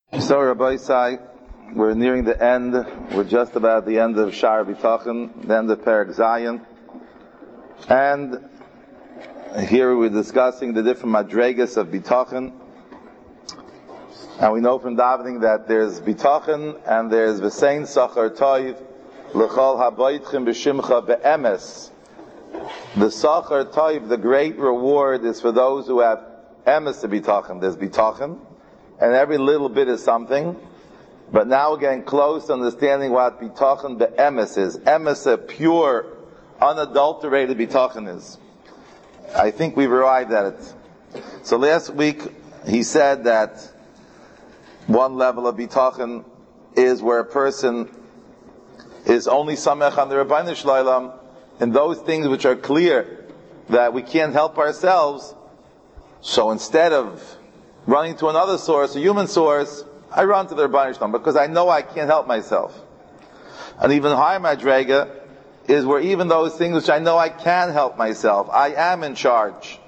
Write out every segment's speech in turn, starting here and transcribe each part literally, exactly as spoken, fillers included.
So, Rabbi Isai, we're nearing the end. We're just about the end of Shar B'tachon, the end of Perek Zayin. And here we're discussing the different madregas of B'tachon. And we know from davening that there's B'tachon and there's V'sein Sachar Toiv L'chol Habayitchim B'shimcha Be'emes. The Sachar Toiv, the great reward, is for those who have Emes to B'tachon. There's B'tachon, and every little bit is something. But now we're getting close to understanding what B'tachon Be'emes is. Emes, a pure, unadulterated B'tachon is. I think we've arrived at it. So last week he said that one level of B'tachon is where a person is only samech on the Rabbeinu Shloim in those things which are clear that we can't help ourselves. So instead of running to another source, a human source, I run to the Rabbeinu Shloim because I know I can't help myself. And even higher madrega is where even those things which I know I can help myself, I am in charge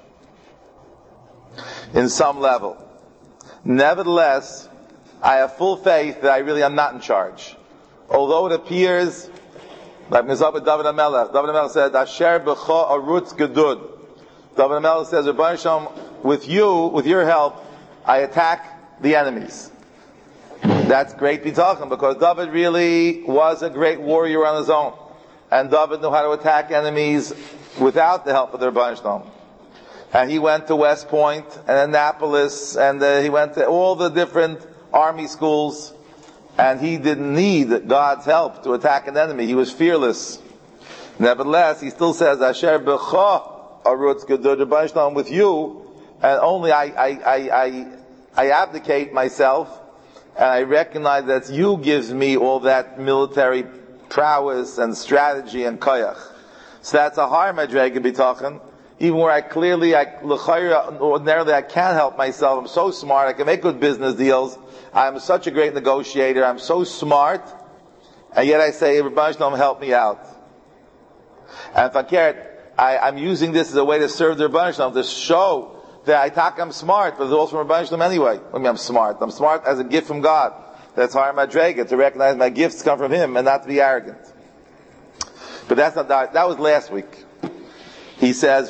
in some level. Nevertheless, I have full faith that I really am not in charge. Although it appears, like Mizab with David HaMelech, David HaMelech said, Asher b'cha arutz gedud. David HaMelech says, Rabbeinu Shalom, with you, with your help, I attack the enemies. That's great B'tachon, because David really was a great warrior on his own. And David knew how to attack enemies without the help of the Rabbeinu Shalom. And he went to West Point and Annapolis, and uh, he went to all the different army schools, and he didn't need God's help to attack an enemy. He was fearless. Nevertheless, he still says, Asher b'cha arutz gedud, Rabbeinu Shalom, with you, and only I, I, I, I, I abdicate myself, and I recognize that you gives me all that military prowess and strategy and koyach. So that's a higher madrega B'tachon, even where I clearly, I, ordinarily I can't help myself. I'm so smart, I can make good business deals, I'm such a great negotiator, I'm so smart, and yet I say, Rabbeinu Shalom, help me out. And Fakir, I, I'm using this as a way to serve the Rabbeinu Shalom, to show that I talk I'm smart, but it's also from Rabbeinu Shalom anyway. I mean, I'm smart. I'm smart as a gift from God. That's higher madrega, to recognize my gifts come from Him and not to be arrogant. But that's not that. That was last week. He says,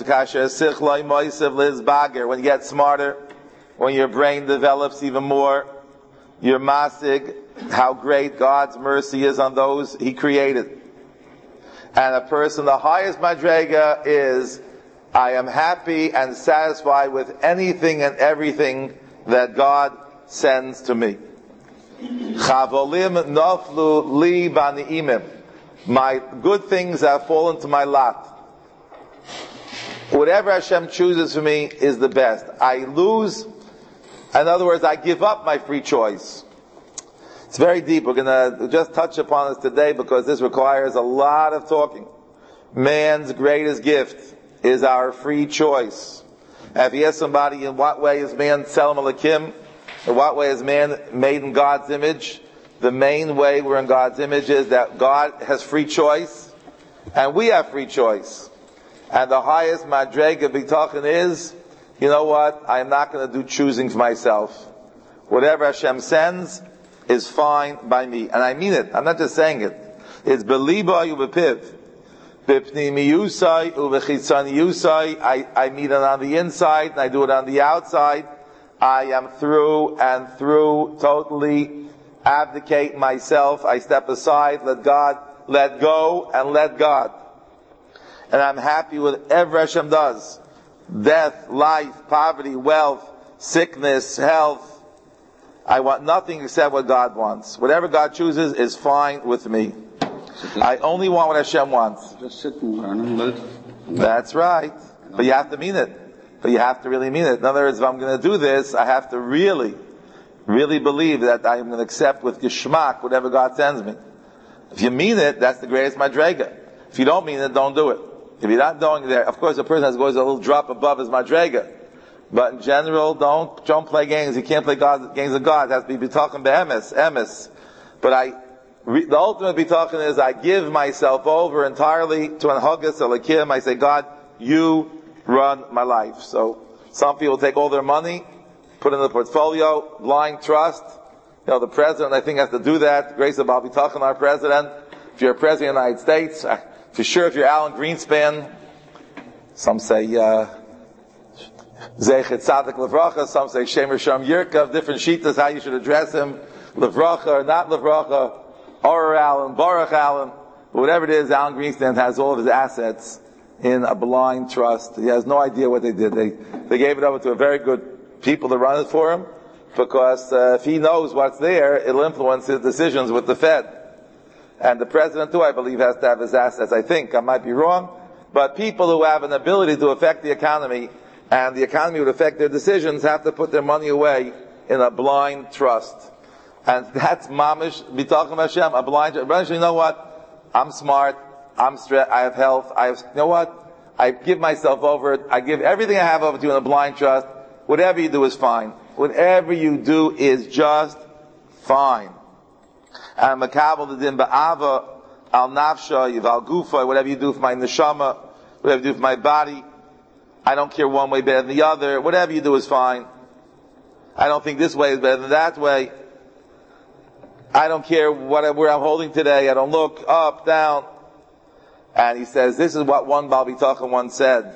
when you get smarter, when your brain develops even more, you're masig how great God's mercy is on those He created. And a person, the highest madrega is, I am happy and satisfied with anything and everything that God sends to me. Chavolim naflu li bani'imim. My good things have fallen to my lot. Whatever Hashem chooses for me is the best. I lose, in other words, I give up my free choice. It's very deep. We're going to just touch upon this today because this requires a lot of talking. Man's greatest gift is our free choice. And if you ask somebody, in what way is man Tselem Elokim? In what way is man made in God's image? The main way we're in God's image is that God has free choice, and we have free choice. And the highest madrega B'tachon is, you know what? I am not going to do choosing for myself. Whatever Hashem sends is fine by me. And I mean it. I'm not just saying it. It's beliba ubepiv. B'pnimiyusai uvechitzaniyusai. I I mean it on the inside and I do it on the outside. I am through and through totally abdicate myself. I step aside, let God, let go and let God. And I'm happy with whatever Hashem does. Death, life, poverty, wealth, sickness, health. I want nothing except what God wants. Whatever God chooses is fine with me. I only want what Hashem wants. Just sit and learn and let it. That's right. But you have to mean it. But you have to really mean it. In other words, if I'm going to do this, I have to really, really believe that I'm going to accept with geschmack whatever God sends me. If you mean it, that's the greatest madrega. If you don't mean it, don't do it. If you're not doing it there, of course, a person has to go a little drop above his madrega. But in general, don't don't play games. You can't play God, games of God. It has to be B'tachon Be'emes, Emes. But I, re, the ultimate B'tachon is I give myself over entirely to Anhagas Elokim. I say, God, you run my life. So some people take all their money, put it in the portfolio, blind trust, You know, the president, I think, has to do that. Grace of Baal Bitachon, our president. If you're a president of the United States, for sure, if you're Alan Greenspan, some say, uh, Zeichet Tzadik Levracha, some say Shemer Sham Yirkav, different shitas, how you should address him, Levracha or not Levracha, or Alan, Baruch Alan, whatever it is, Alan Greenspan has all of his assets in a blind trust. He has no idea what they did. They, they gave it over to a very good people to run it for him, because uh, if he knows what's there, it'll influence his decisions with the Fed. And the president too, I believe, has to have his assets. I think, I might be wrong, but people who have an ability to affect the economy, and the economy would affect their decisions, have to put their money away in a blind trust. And that's mamish bitachon Hashem, a blind trust. You know what? I'm smart, I'm stressed, I have health, I have, you know what? I give myself over, I give everything I have over to you in a blind trust. Whatever you do is fine. Whatever you do is just fine. And makabel the din ba'ava al nafsha yival gufa, whatever you do for my neshama, whatever you do for my body, I don't care one way better than the other. Whatever you do is fine. I don't think this way is better than that way. I don't care what where I'm holding today. I don't look up, down. And he says, this is what one Baal Bitachon once said.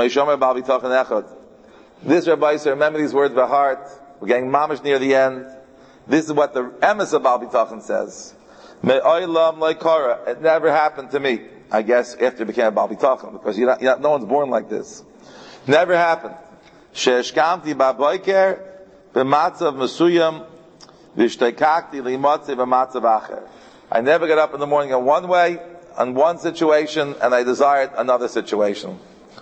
This Rabbi said, remember these words by heart. We're getting mamish near the end. This is what the emes of Baal Bitachon says. It never happened to me. I guess after it became a Baal Bitachon, because you're not, you're not, no one's born like this. Never happened. She'eshkamti ba'boiker b'matzav mesuyam v'shtekakti li'matzav b'matzav acher. I never got up in the morning in one way, in one situation, and I desired another situation.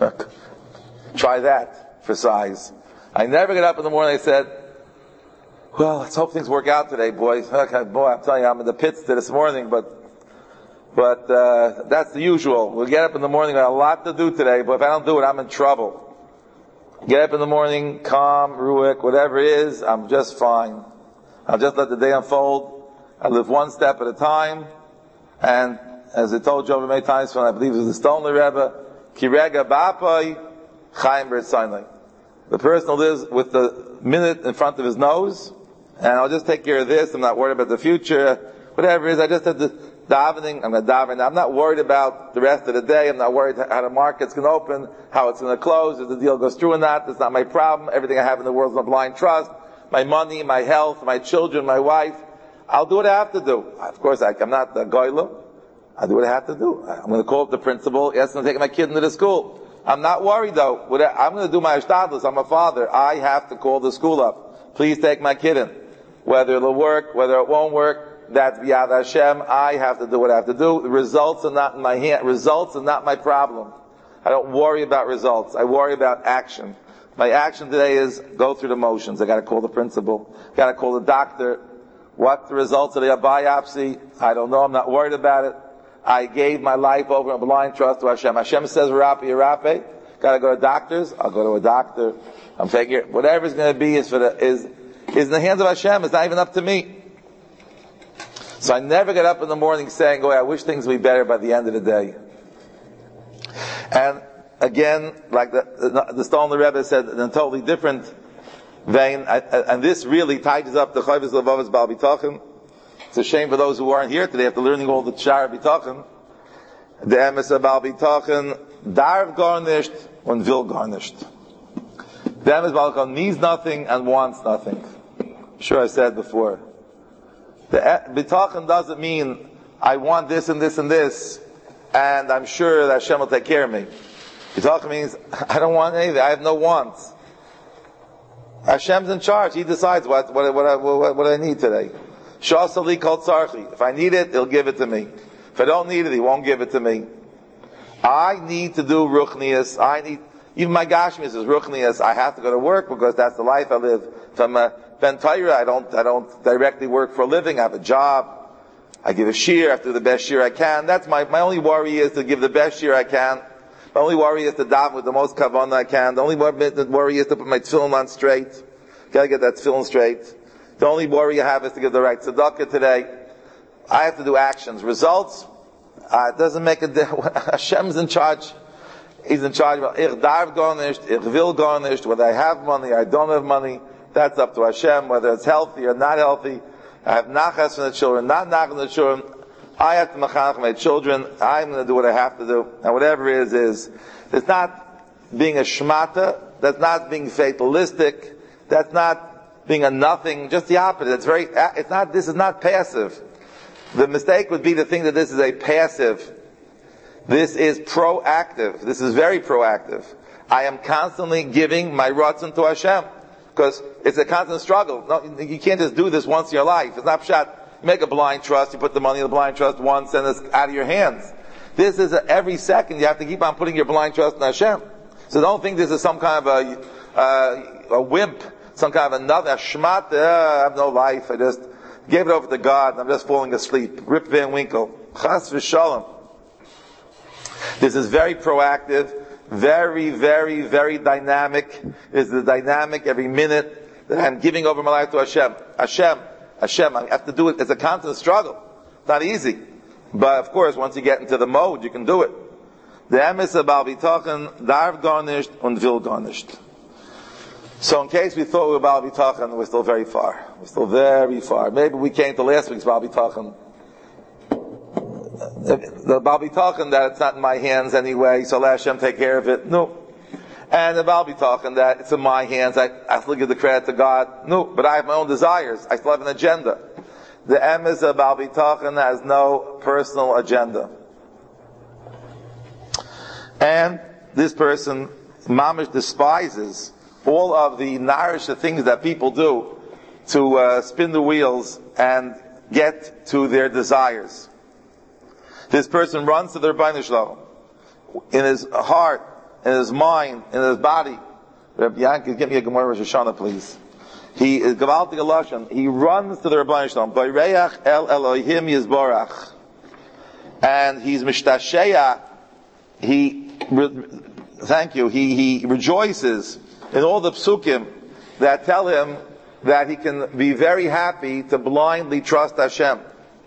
Try that for size. I never got up in the morning and I said, well, let's hope things work out today, boys. Okay, boy, I'm telling you, I'm in the pits this morning, but but uh, that's the usual. We'll get up in the morning, I got a lot to do today, but if I don't do it, I'm in trouble. Get up in the morning, calm, ruik, whatever it is, I'm just fine. I'll just let the day unfold. I live one step at a time, and as I told you over many times, when I believe it was the Stolner Rebbe, Kirega Ba'apai, Chaim B'Ritzaynai. The person who lives with the minute in front of his nose, and I'll just take care of this, I'm not worried about the future, whatever it is, I just have the davening, I'm going to daven. I'm not worried about the rest of the day, I'm not worried how the market's going to open, how it's going to close, if the deal goes through or not, that's not my problem. Everything I have in the world is a blind trust. My money, my health, my children, my wife, I'll do what I have to do. Of course, I, I'm not a goyla. I do what I have to do. I'm going to call up the principal. Yes, I'm taking my kid into the school. I'm not worried though. I'm going to do my ashtadlus. I'm a father. I have to call the school up. Please take my kid in. Whether it'll work, whether it won't work, that's b'yad Hashem. I have to do what I have to do. The results are not in my hand. Results are not my problem. I don't worry about results. I worry about action. My action today is go through the motions. I got to call the principal. Got to call the doctor. What the results of the biopsy? I don't know. I'm not worried about it. I gave my life over in blind trust to Hashem. Hashem says, Rapi, Rapi. Gotta go to doctors. I'll go to a doctor. I'm figuring whatever's going to be is for the is is in the hands of Hashem. It's not even up to me. So I never get up in the morning saying, "Oh, I wish things would be better by the end of the day." And again, like the the, the Stolner Rebbe said, in a totally different vein, I, I, and this really tightens up the Chovos Levavos Baal Bitachon. It's a shame for those who aren't here today after learning all the Shar Bitachon. The emes of Baal Bitachon, darf garnished and will garnished. The emes of Baal Bitachon needs nothing and wants nothing. I'm sure I said before. The Bitachon doesn't mean I want this and this and this, and I'm sure that Hashem will take care of me. Bitachon means I don't want anything. I have no wants. Hashem's in charge. He decides what what what I, what, what I need today. Shasali kol tzarchi. If I need it, He'll give it to me. If I don't need it, He won't give it to me. I need to do ruchnias. I need, even my gashmias is ruchnias. I have to go to work because that's the life I live. If I'm a ben Torah, I don't, I don't directly work for a living. I have a job. I give a shir. I have to do the best shir I can. That's my, my only worry is to give the best shir I can. My only worry is to daven with the most kavanah I can. The only worry is to put my tefillin on straight. Gotta get that tefillin straight. The only worry I have is to give the right tzedakah today. I have to do actions. Results, uh, it doesn't make a difference. Hashem's in charge. He's in charge. Ich darf garnished, ich will garnished. Whether I have money, I don't have money, that's up to Hashem. Whether it's healthy or not healthy, I have nachas from the children, not nachas from the children. I have to machanech my children. I'm going to do what I have to do. And whatever it is, is, it's not being a shmata, that's not being fatalistic, that's not being a nothing, just the opposite. It's very, it's not, this is not passive. The mistake would be to think that this is a passive. This is proactive. This is very proactive. I am constantly giving my ratzon to Hashem. Because it's a constant struggle. No, you can't just do this once in your life. It's not pshat. You make a blind trust, you put the money in the blind trust once, and it's out of your hands. This is a, every second you have to keep on putting your blind trust in Hashem. So don't think this is some kind of a, uh, a wimp, some kind of another, a shmat, uh, I have no life, I just gave it over to God, and I'm just falling asleep. Rip Van Winkle. Chas v'shalom. This is very proactive, very, very, very dynamic. It's the dynamic every minute that I'm giving over my life to Hashem. Hashem, Hashem, I have to do it. It's a constant struggle. It's not easy. But of course, once you get into the mode, you can do it. The emes about bitochen, darv garnished und will garnished. So in case we thought we were Baal B'tachan, we're still very far. We're still very far. Maybe we came to last week's Baal B'tachan. The Baal B'tachan that it's not in my hands anyway, so let Hashem take care of it. No. And the Baal B'tachan that it's in my hands, I, I still give the credit to God. No. But I have my own desires. I still have an agenda. The emes of Baal B'tachan has no personal agenda. And this person, mamish, despises all of the nourish the things that people do to uh, spin the wheels and get to their desires. This person runs to their Rebbeinu Shalom in his heart, in his mind, in his body. Rabbi Yankee, give me a Gemara Rosh Hashanah, please. He is Gavalti Galashon. He runs to the Rebbeinu Shalom. Bayreach el Elohim Yizborach, and he's Mishtasheya. He, thank you. He he rejoices in all the psukim that tell him that he can be very happy to blindly trust Hashem.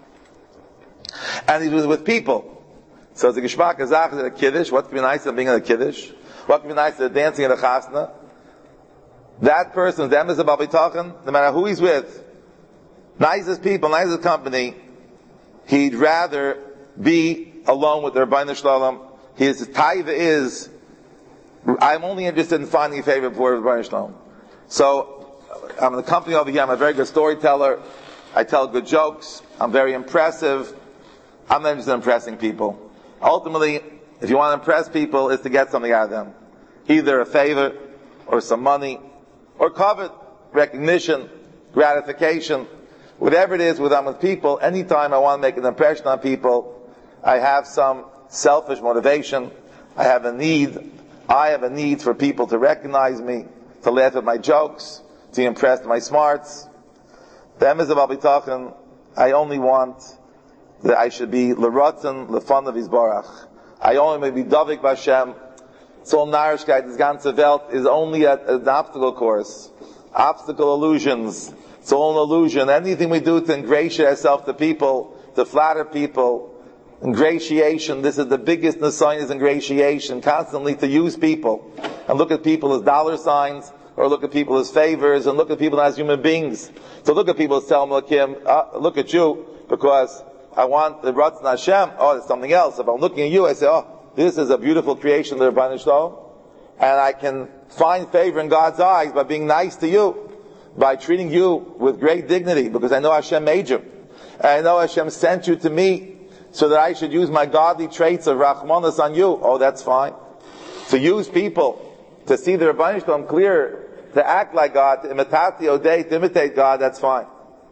And he's with, with people. So it's a Geshmak Azach at a Kiddush. What could be nice than being at a Kiddush? What could be nice than dancing at a Chasna? That person, the emes of Baal B'tachan, no matter who he's with, nicest people, nicest company, he'd rather be alone with the Rebbeinu Shalom. His taiva is, I'm only interested in finding a favor before the Rebbeinu Shalom. So, I'm in the company over here, I'm a very good storyteller, I tell good jokes, I'm very impressive, I'm not interested in impressing people. Ultimately, if you want to impress people, it's to get something out of them. Either a favor, or some money, or covet, recognition, gratification, whatever it is when I'm with people, anytime I want to make an impression on people, I have some selfish motivation, I have a need, I have a need for people to recognize me, to laugh at my jokes, to impress my smarts. The emes of Baal B'tachan, I only want that I should be l'rotzen, l'fan of Yisborach. I only may be davik b'Hashem. So narishkeit, this ganze Welt is only a, an obstacle course. Obstacle illusions. It's all an illusion. Anything we do to ingratiate ourselves to people, to flatter people, ingratiation, this is the biggest nisayon, is ingratiation, constantly to use people. And look at people as dollar signs, or look at people as favors, and look at people as human beings. So look at people as tell them, look him, uh, look at you, because I want the Ratzon Hashem, oh, it's something else. If I'm looking at you, I say, oh, this is a beautiful creation of the Rebbeinu Shalom, and I can find favor in God's eyes by being nice to you, by treating you with great dignity, because I know Hashem made you. And I know Hashem sent you to me, so that I should use my godly traits of Rachmanis on you. Oh, that's fine. To use people, to see the Rebbeinu Shalom clear, to act like God, to imitate Odei, to imitate God, that's fine.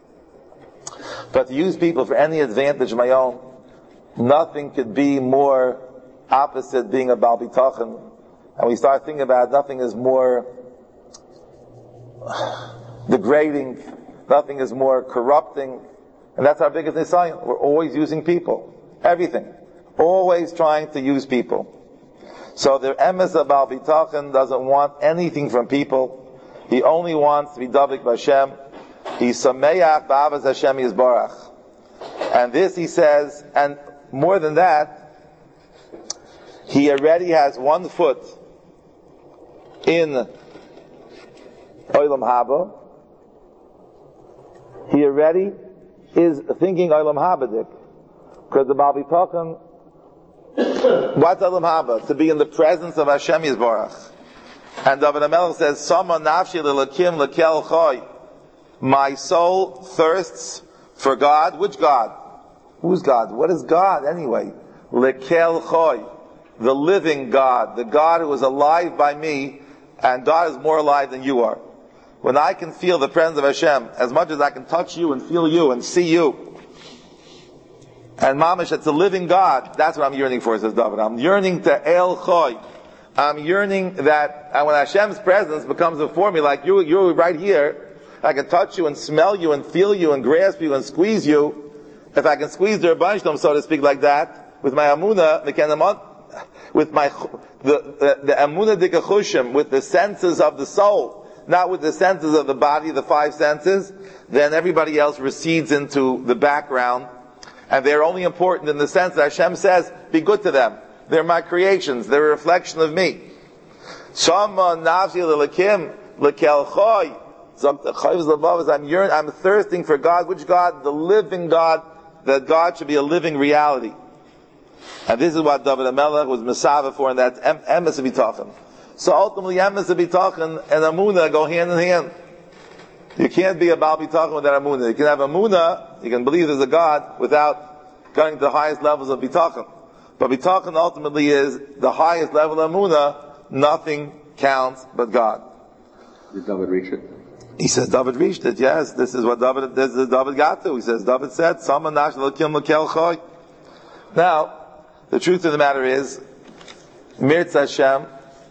But to use people for any advantage of my own, nothing could be more opposite being a Baal B'tachan. And we start thinking about it, nothing is more degrading, nothing is more corrupting. And that's our biggest nisayon. We're always using people. Everything. Always trying to use people. So the emes of Baal B'tachan doesn't want anything from people. He only wants to be davik b'Hashem. He's sameach b'avas Hashem Yisborach. And this he says, and more than that, he already has one foot in Olam Haba. He already is thinking Olam Habadik. Because the Baal Bitochen, what's Olam Haba? To be in the presence of Hashem Yisborach. And David HaMelech says, Sama nafshi l'lakim l'kel choy. My soul thirsts for God. Which God? Who's God? What is God anyway? L'kel choy. The living God. The God who is alive by me, and God is more alive than you are. When I can feel the presence of Hashem, as much as I can touch you and feel you and see you, and mamish, it's a living God, that's what I'm yearning for, says David. I'm yearning to El Choy. I'm yearning that, and when Hashem's presence becomes before me, like you, you're right here, I can touch you and smell you and feel you and grasp you and squeeze you. If I can squeeze the Rebbeinu Shalom, so to speak, like that, with my Amunah, with my, the, the, the Amunah Dikachushim, with the senses of the soul, not with the senses of the body, the five senses, then everybody else recedes into the background, and they're only important in the sense that Hashem says, be good to them. They're my creations, they're a reflection of me. Shama nafsi l'lakim l'kel choy. I'm yearning, I'm thirsting for God. Which God? The living God, that God should be a living reality. And this is what David HaMelech was Mesaveh for, and that's Emes B'Tachon. So ultimately, Emes B'Tachon and Amunah go hand in hand. You can't be a Baal B'Tachon without Amunah. You can have Amunah, you can believe there's a God, without going to the highest levels of B'Tachon. But B'Tachon ultimately is the highest level of Amunah. Nothing counts but God. Did David reach it? He says David reached it, yes. This is what David, this is David got to. He says, David said, Sama nash l'kim l'kel choy. Now, the truth of the matter is, Mirz Hashem,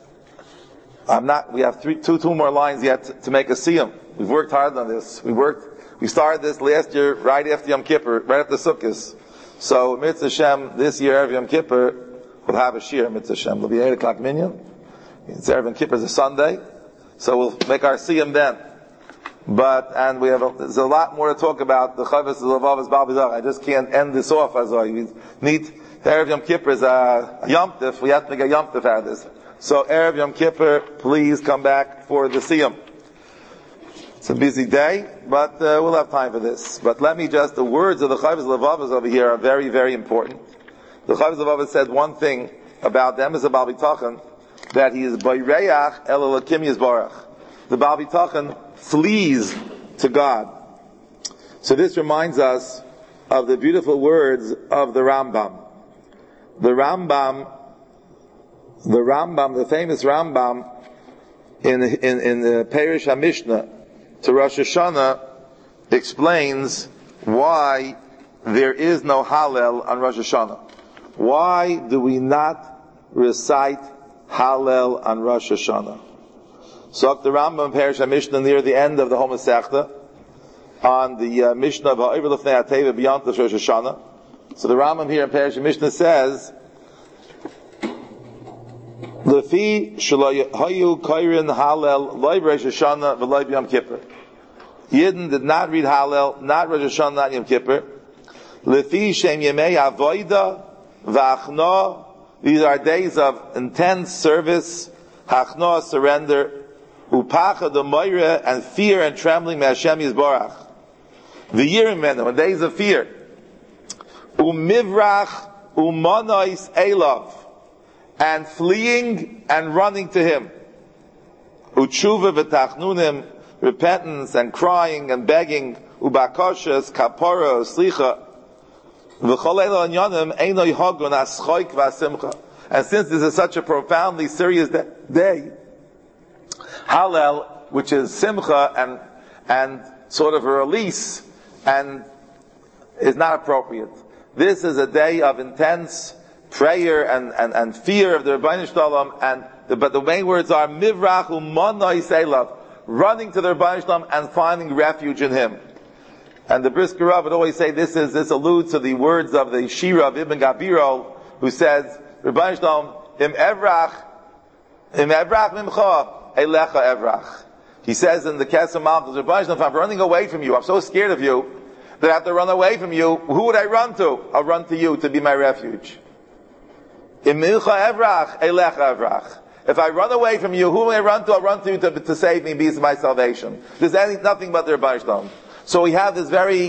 I'm not, we have three, two, two more lines yet to, to make a siyum. We've worked hard on this. We worked, we started this last year, right after Yom Kippur, right after Sukkot. So, Mirz Hashem, this year, Erev Yom Kippur, we'll have a shir, Mirz Hashem. It'll be eight o'clock minyan. It's Erev Yom Kippur is a Sunday. So we'll make our siyum then. But, and we have a, there's a lot more to talk about. The Chavos of Levavos Baal B'Tachon. I just can't end this off as I need. Erev Yom Kippur is a, a Yom Tif. We have to make a Yom Tif out of this. So Erev Yom Kippur, please come back for the Siyum. It's a busy day, but uh, we'll have time for this. But let me just, the words of the Chavos of Levavos over here are very, very important. The Chavos of Levavos said one thing about them as a Baal B'Tachon, that he is Bayreach El Elokim Yisbarach. The Baal B'Tachon flees to God. So this reminds us of the beautiful words of the Rambam. The Rambam, the Rambam, the famous Rambam, in in, in the Perish HaMishnah to Rosh Hashanah, explains why there is no Hallel on Rosh Hashanah. Why do we not recite Hallel on Rosh Hashanah? So the Rambam Perish HaMishnah near the end of the Homa Sechta, on the uh, Mishnah of Ha'ivr L'fnei HaTeva beyond the Rosh Hashanah. So the Rambam here in Perish HaMishnah says, Lefi shelo hayu kairin Hallel loy Rosh Hashanah v'loy b'Yom Kippur. Yidden did not read Hallel, not Rosh Hashanah, not Yom Kippur. Lefi shem yemei avoida v'achna. These are days of intense service, hachna, surrender, upacha d'moira, and fear and trembling, me'Hashem Yisborach. The year in Mena, days of fear. Umivrach umanois elav, and fleeing and running to him. Utshuva v'tachnunim, repentance and crying and begging. Ubakoshes kapara slicha. V'chol elo anyonim eino yhagun aschoik v'asimcha. And since this is such a profoundly serious day, Hallel, which is simcha and and sort of a release, and is not appropriate. This is a day of intense prayer and, and, and fear of the Rebbeinu Shalom, and the, but the main words are mivrach u'monoi seilav, running to the Rebbeinu Shalom and finding refuge in Him. And the Brisker Rav would always say this is this alludes to the words of the Shira of Ibn Gabirol, who says, Rebbeinu Shalom, im evrach, im evrach mimcha, elecha evrach. He says in the Kesem Malchus, Rebbeinu Shalom, if I'm running away from you, I'm so scared of you, that I have to run away from you, who would I run to? I'll run to you to be my refuge. Im milcha evrach, elecha evrach. If I run away from you, who will I run to? I'll run to you to, to save me, be my salvation. There's any, nothing but the Rebbeinu Shalom. So we have this very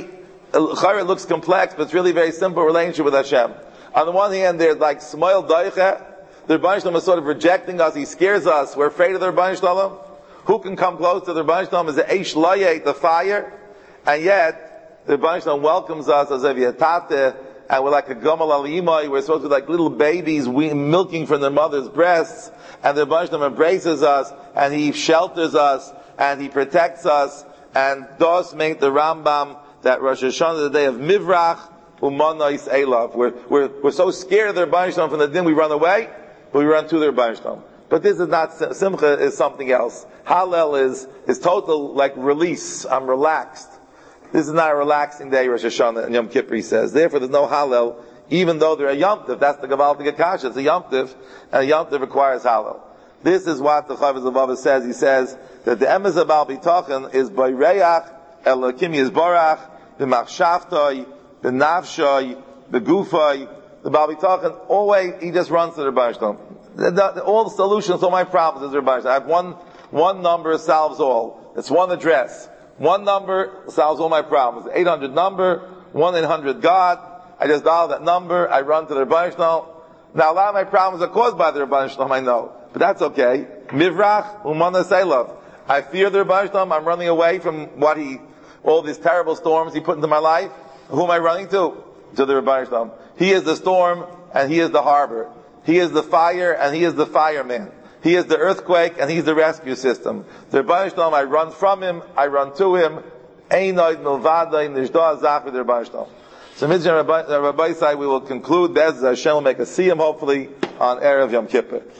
it looks complex, but it's really very simple relationship with Hashem. On the one hand, there's like Smoil Doiche. The Rebbeinu Shalom is sort of rejecting us. He scares us. We're afraid of the Rebbeinu Shalom. Who can come close to the Rebbeinu Shalom is the Eish Loyeh, the fire. And yet, the Rebbeinu Shalom welcomes us as a V'yatate, and we're like a Gomal Al Imai. We're supposed to be like little babies we, milking from their mother's breasts. And the Rebbeinu Shalom embraces us, and He shelters us, and He protects us. And thus make the Rambam that Rosh Hashanah is the day of Mivrach Umanais Elav. We're, we're, we're so scared of the Rebbeinu Shalom from the din we run away, but we run to the Rebbeinu Shalom. But this is not, Simcha is something else. Hallel is, is total, like, release. I'm relaxed. This is not a relaxing day, Rosh Hashanah and Yom Kippur, he says. Therefore, there's no Hallel, even though they're a Yom Tov. That's the Gavaldik Akasha. It's a Yom Tov, and a Yom Tov requires Hallel. This is what the Chavez Levavah says. He says that the Emes Abal B'Tochen is Bayreach, Elokim Yizborach, B'Machshavtoi, B'Navshoi, B'Gufoi. The Baal B'Tochen, always, he just runs to the Rebbeinu Shalom. The, the, all the solutions, all my problems is the Rebbeinu Shalom. I have one, one number solves all. It's one address. One number solves all my problems. eight hundred number, one eight hundred God. I just dial that number, I run to the Rebbeinu Shalom. Now a lot of my problems are caused by the Rebbeinu Shalom, I know. But that's okay. Mivrach, Umana Seilav. I fear the Rebbeinu Shalom, I'm running away from what he, all these terrible storms he put into my life. Who am I running to? To the Rebbeinu Shalom. He is the storm, and He is the harbor. He is the fire, and He is the fireman. He is the earthquake, and He's the rescue system. The Rebbeinu Shalom, I run from Him, I run to Him. Einoid milvadai nishdo azach with the Rebbeinu Shalom. So, Mitzvah Rabbi Sai, we will conclude. Bez Hashem will make a siyum, hopefully, on Erev Yom Kippur.